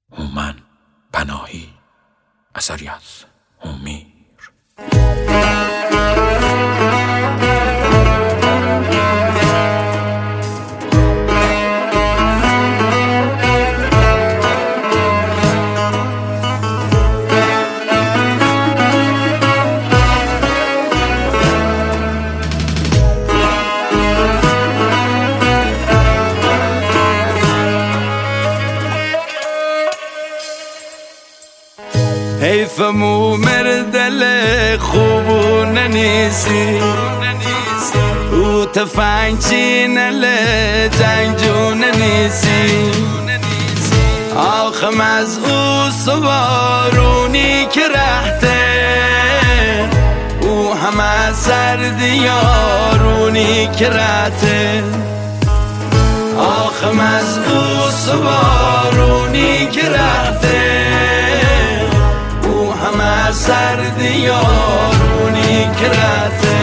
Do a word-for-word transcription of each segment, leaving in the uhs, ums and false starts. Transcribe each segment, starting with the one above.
هومن پناهی، اثری از هومیر. حیف مومر دل خوبونه نیستی، او تفنگ چینل جنگجونه نیستی. آخم از او سوارونی که رهته، او هم از سردیارونی که رهته. آخم از او سوارونی که رهته، همه سردیارونی که رهته.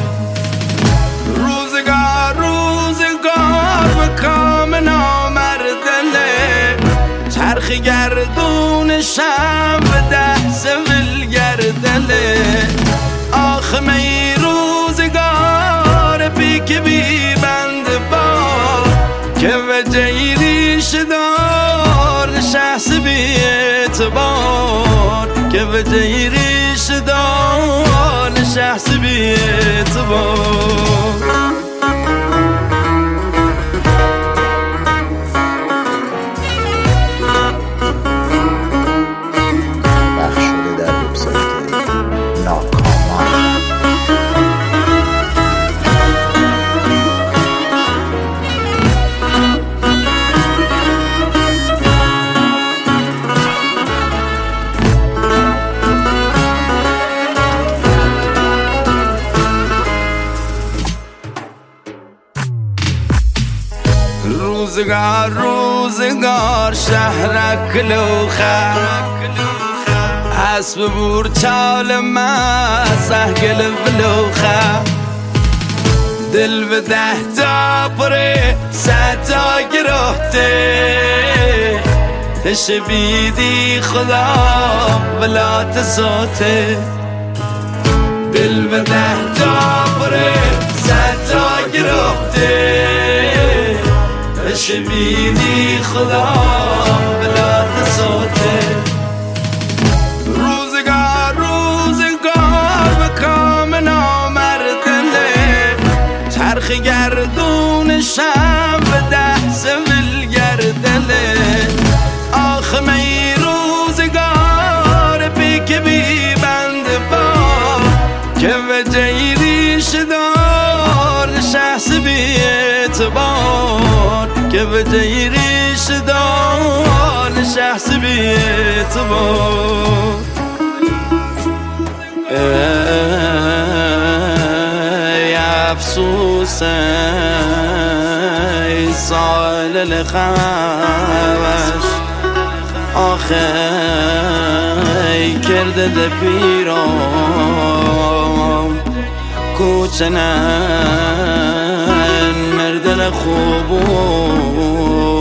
روزگار روزگار به کام نامردله، چرخ گردونشم به ده سویل گردله. آخ می روزگار بی که بی بند با، که وجهی ریش دار نشست بی اعتبار، که وجهی ریش دار نشست بی اعتبار. روزگار روزگار شهرک لوخه، اسب بور چال ما سهگل بلوخه. دل به ده تا پره صد تا گرفته، تش بیدی خدا بلات سوته. دل به ده تا پره صد تا گرفته، شبیدی خدا بلات سوته. روزگار روزگار به کام نامردله، چرخ گردونشم به ده سویل گردله. آخ می روزگار بی که بی بند با، که وجهی ریش دار نشست بی اعتبار، که وجهی ریش دار نشست بی اعتبار. ای افسوس ای سال لخوش، آخه ای کرده ده پیرام کوچنن مردن خوبون.